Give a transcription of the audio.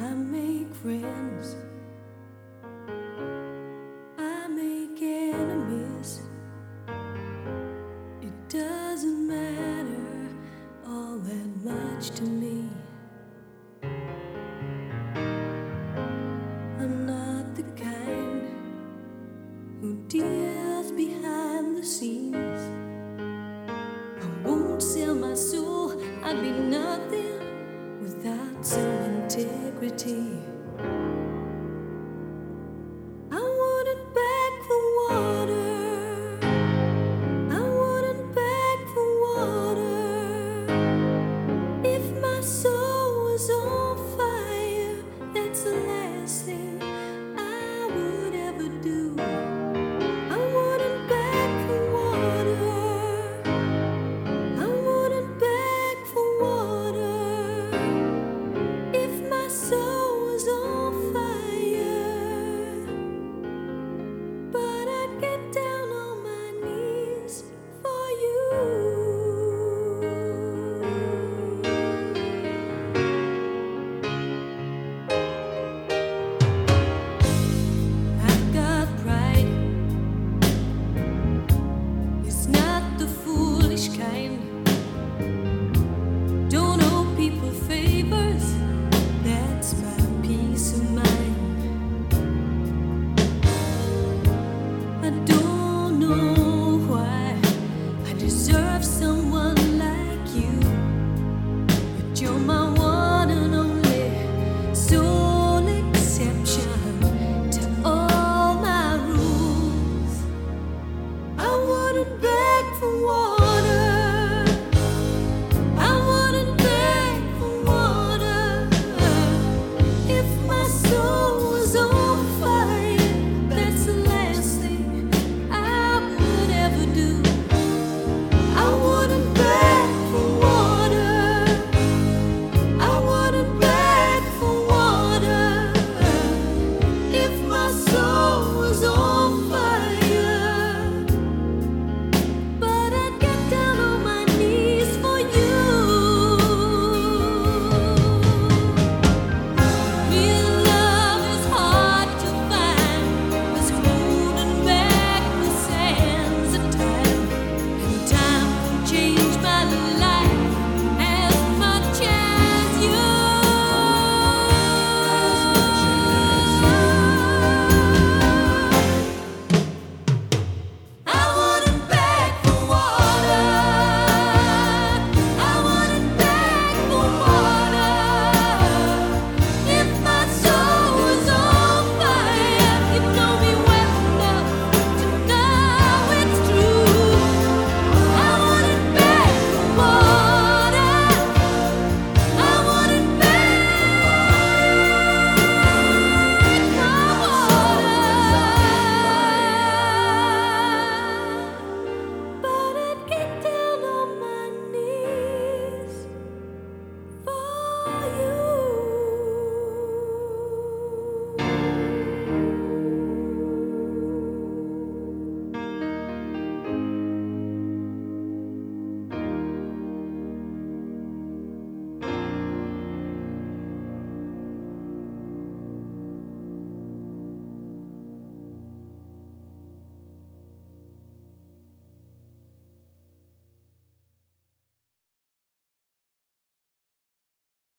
I make friends, I make enemies. It doesn't matter all that much to me. I'm not the kind who deals behind the scenes. I won't sell my soul, I'd be nothing without some integrity. I wouldn't beg for water, I wouldn't beg for water. If my soul was on fire, that's the last thing I would ever do. I wouldn't beg for water, I wouldn't beg for water. If my soul was on fire, but I'd get down on my knees for you. I've got pride, it's not the foolish kind. Don't